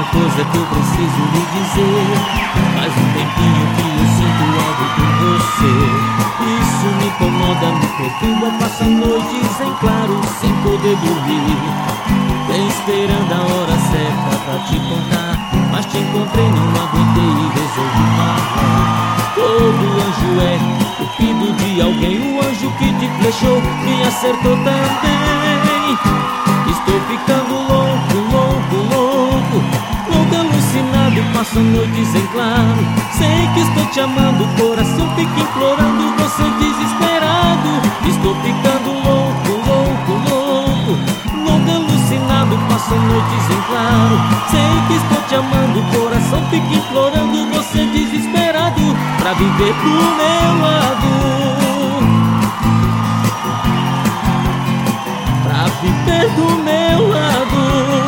coisa que eu preciso lhe dizer. Faz um tempinho que eu sinto algo por você. Isso me incomoda, me perturba. Passa noites em claro sem poder dormir. Vem esperando a hora certa pra te contar, mas te encontrei, não aguentei e resolvi falar. Todo anjo é cupido de alguém. O anjo que te flechou me acertou também. Estou ficando louco, louco, louco, louco, alucinado. Passo noites em claro. Sei que estou te amando, o coração fica implorando, você desesperado. Estou ficando louco, louco, louco, louco, alucinado. Passo noites em claro. Sei que estou te amando, o coração fica implorando, você desesperado, pra viver do meu lado, pra viver do meu lado.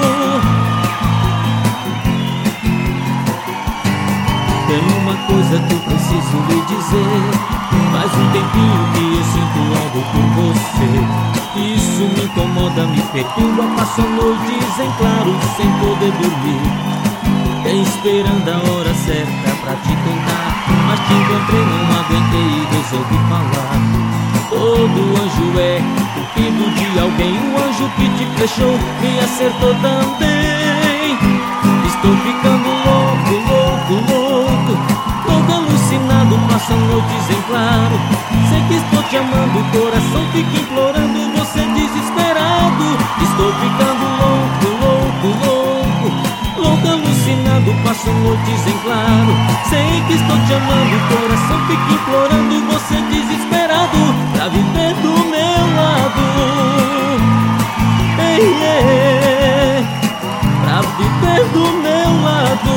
Tem uma coisa que eu preciso lhe dizer. Faz um tempinho que eu sinto algo por você. Isso me incomoda, me perturba. Passo noites em claro sem poder dormir. Vem esperando a hora certa pra te contar, mas te encontrei, não aguentei e resolvi falar. Todo anjo é cupido de alguém. O anjo que te flechou me acertou também. Estou ficando louco, louco, louco, louco, alucinado. Passo noites em claro. Sei que estou te amando, o coração fica implorando, você desesperado. Estou ficando louco, louco, louco, louco, alucinado. Passo noites em claro. Sei que estou te amando, o coração fica implorando, você desesperado, pra viver do meu lado. Ei, ei, pra viver do meu lado.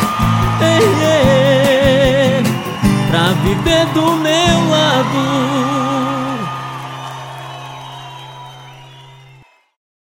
Ei, ei, pra viver do meu lado.